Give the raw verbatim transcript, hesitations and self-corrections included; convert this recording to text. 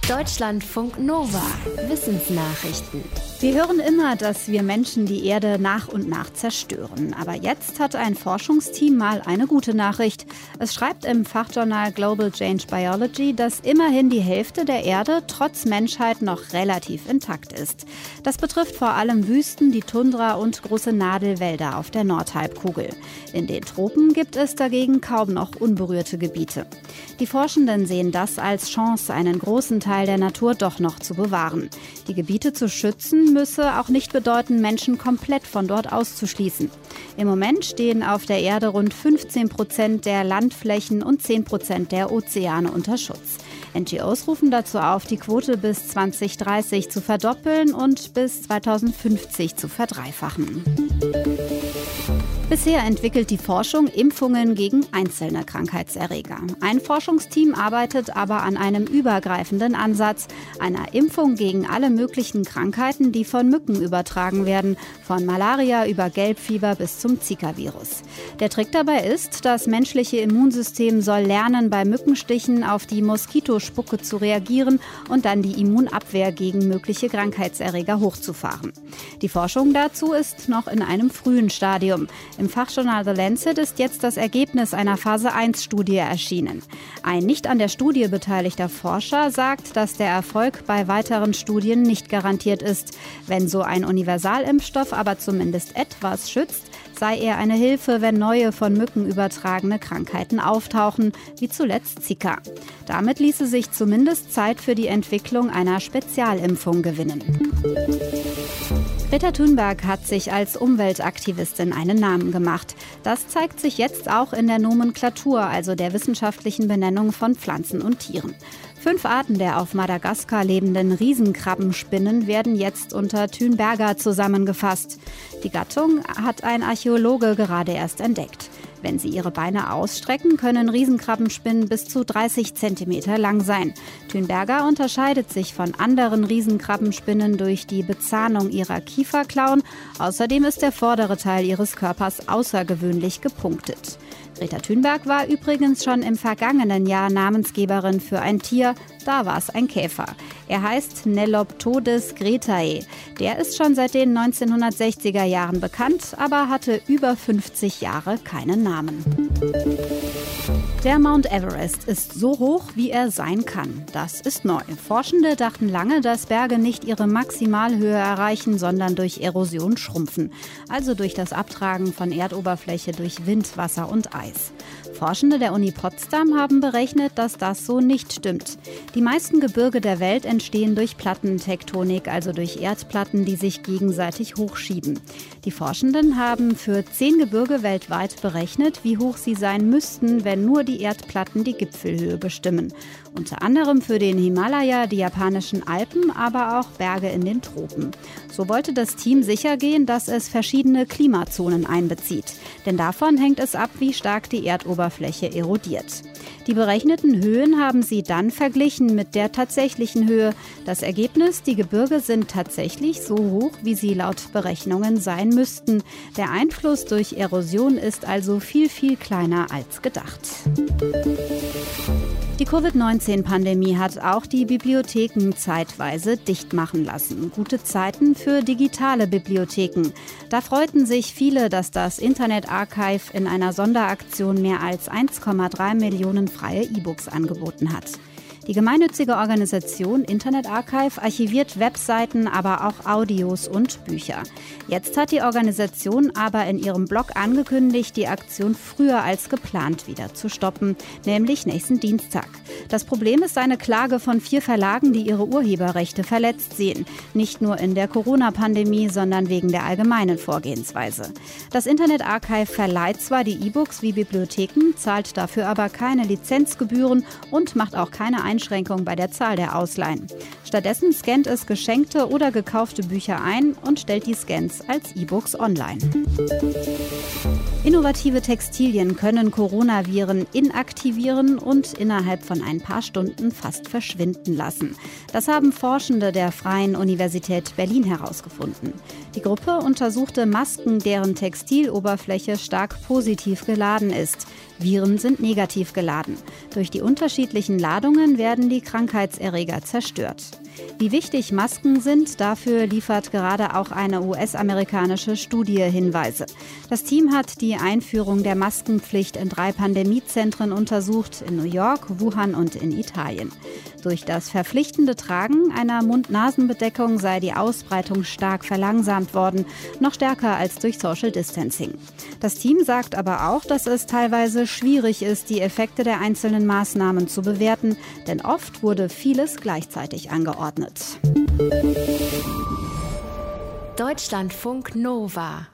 Deutschlandfunk Nova. Wissensnachrichten. Wir hören immer, dass wir Menschen die Erde nach und nach zerstören. Aber jetzt hat ein Forschungsteam mal eine gute Nachricht. Es schreibt im Fachjournal Global Change Biology, dass immerhin die Hälfte der Erde trotz Menschheit noch relativ intakt ist. Das betrifft vor allem Wüsten, die Tundra und große Nadelwälder auf der Nordhalbkugel. In den Tropen gibt es dagegen kaum noch unberührte Gebiete. Die Forschenden sehen das als Chance, einen großen Teil der Natur doch noch zu bewahren. Die Gebiete zu schützen müsse auch nicht bedeuten, Menschen komplett von dort auszuschließen. Im Moment stehen auf der Erde rund fünfzehn Prozent der Landflächen und zehn Prozent der Ozeane unter Schutz. N G Os rufen dazu auf, die Quote bis zwanzig dreißig zu verdoppeln und bis zweitausendfünfzig zu verdreifachen. Bisher entwickelt die Forschung Impfungen gegen einzelne Krankheitserreger. Ein Forschungsteam arbeitet aber an einem übergreifenden Ansatz, einer Impfung gegen alle möglichen Krankheiten, die von Mücken übertragen werden, von Malaria über Gelbfieber bis zum Zika-Virus. Der Trick dabei ist, das menschliche Immunsystem soll lernen, bei Mückenstichen auf die Moskitospucke zu reagieren und dann die Immunabwehr gegen mögliche Krankheitserreger hochzufahren. Die Forschung dazu ist noch in einem frühen Stadium. Im Fachjournal The Lancet ist jetzt das Ergebnis einer Phase eins Studie erschienen. Ein nicht an der Studie beteiligter Forscher sagt, dass der Erfolg bei weiteren Studien nicht garantiert ist. Wenn so ein Universalimpfstoff aber zumindest etwas schützt, sei er eine Hilfe, wenn neue von Mücken übertragene Krankheiten auftauchen, wie zuletzt Zika. Damit ließe sich zumindest Zeit für die Entwicklung einer Spezialimpfung gewinnen. Greta Thunberg hat sich als Umweltaktivistin einen Namen gemacht. Das zeigt sich jetzt auch in der Nomenklatur, also der wissenschaftlichen Benennung von Pflanzen und Tieren. Fünf Arten der auf Madagaskar lebenden Riesenkrabbenspinnen werden jetzt unter Thunberger zusammengefasst. Die Gattung hat ein Archäologe gerade erst entdeckt. Wenn sie ihre Beine ausstrecken, können Riesenkrabbenspinnen bis zu dreißig Zentimeter lang sein. Thunberger unterscheidet sich von anderen Riesenkrabbenspinnen durch die Bezahnung ihrer Kieferklauen. Außerdem ist der vordere Teil ihres Körpers außergewöhnlich gepunktet. Greta Thunberg war übrigens schon im vergangenen Jahr Namensgeberin für ein Tier, da war es ein Käfer. Er heißt Neloptodes gretae. Der ist schon seit den neunzehnhundertsechziger Jahren bekannt, aber hatte über fünfzig Jahre keinen Namen. Der Mount Everest ist so hoch, wie er sein kann. Das ist neu. Forschende dachten lange, dass Berge nicht ihre Maximalhöhe erreichen, sondern durch Erosion schrumpfen. Also durch das Abtragen von Erdoberfläche durch Wind, Wasser und Eis. Forschende der Uni Potsdam haben berechnet, dass das so nicht stimmt. Die meisten Gebirge der Welt entstehen durch Plattentektonik, also durch Erdplatten, die sich gegenseitig hochschieben. Die Forschenden haben für zehn Gebirge weltweit berechnet, wie hoch sie sein müssten, wenn nur die Erdplatten die Gipfelhöhe bestimmen. Unter anderem für den Himalaya, die japanischen Alpen, aber auch Berge in den Tropen. So wollte das Team sichergehen, dass es verschiedene Klimazonen einbezieht. Denn davon hängt es ab, wie stark die Erdoberfläche erodiert. Die berechneten Höhen haben sie dann verglichen mit der tatsächlichen Höhe. Das Ergebnis, die Gebirge sind tatsächlich so hoch, wie sie laut Berechnungen sein müssten. Der Einfluss durch Erosion ist also viel, viel kleiner als gedacht. Die Covid neunzehn Pandemie hat auch die Bibliotheken zeitweise dicht machen lassen. Gute Zeiten für digitale Bibliotheken. Da freuten sich viele, dass das Internet Archive in einer Sonderaktion mehr als eins Komma drei Millionen freie E-Books angeboten hat. Die gemeinnützige Organisation Internet Archive archiviert Webseiten, aber auch Audios und Bücher. Jetzt hat die Organisation aber in ihrem Blog angekündigt, die Aktion früher als geplant wieder zu stoppen, nämlich nächsten Dienstag. Das Problem ist eine Klage von vier Verlagen, die ihre Urheberrechte verletzt sehen. Nicht nur in der Corona-Pandemie, sondern wegen der allgemeinen Vorgehensweise. Das Internet Archive verleiht zwar die E-Books wie Bibliotheken, zahlt dafür aber keine Lizenzgebühren und macht auch keine Einschränkung bei der Zahl der Ausleihen. Stattdessen scannt es geschenkte oder gekaufte Bücher ein und stellt die Scans als E-Books online. Innovative Textilien können Coronaviren inaktivieren und innerhalb von ein paar Stunden fast verschwinden lassen. Das haben Forschende der Freien Universität Berlin herausgefunden. Die Gruppe untersuchte Masken, deren Textiloberfläche stark positiv geladen ist. Viren sind negativ geladen. Durch die unterschiedlichen Ladungen werden die Krankheitserreger zerstört. Wie wichtig Masken sind, dafür liefert gerade auch eine U S-amerikanische Studie Hinweise. Das Team hat die Einführung der Maskenpflicht in drei Pandemiezentren untersucht, in New York, Wuhan und in Italien. Durch das verpflichtende Tragen einer Mund-Nasen-Bedeckung sei die Ausbreitung stark verlangsamt worden, noch stärker als durch Social Distancing. Das Team sagt aber auch, dass es teilweise schwierig ist, die Effekte der einzelnen Maßnahmen zu bewerten, denn oft wurde vieles gleichzeitig angeordnet. Deutschlandfunk Nova